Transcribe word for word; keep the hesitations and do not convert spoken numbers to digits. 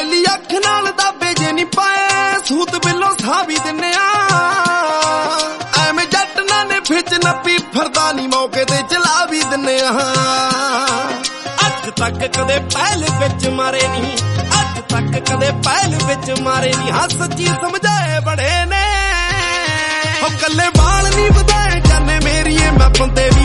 ਪਹਿਲੀ ਅੱਖ ਨਾਲ ਦਾਬੇ ਜੇ ਨਹੀਂ ਪਾਏ ਸੂਤ ਬਿੱਲੋਂ ਸਾਹ ਵੀ ਦਿੰਨੇ ਆ ਐਵੇਂ ਜੱਟ ਨਾ ਨੇ ਵਿੱਚ ਨੱਪੀ ਫਰਦਾ ਨਹੀਂ ਮੌਕੇ ਤੇ ਚਲਾ ਵੀ ਦਿੰਨੇ ਆ ਅੱਜ ਤੱਕ ਕਦੇ ਪਹਿਲ ਵਿੱਚ ਮਾਰੇ ਨਹੀਂ ਅੱਜ ਤੱਕ ਕਦੇ ਪਹਿਲ ਵਿੱਚ ਮਾਰੇ ਨਹੀਂ ਹਾਂ ਸੱਚੀ ਸਮਝਾਏ ਬੜੇ ਨੇ ਉਹ ਕੱਲੇ ਬਾਲ ਨਹੀਂ ਵਧਾਏ ਜਾਨੇ ਮੇਰੀਏ ਮੈਂ ਬੰਦੇ ਵੀ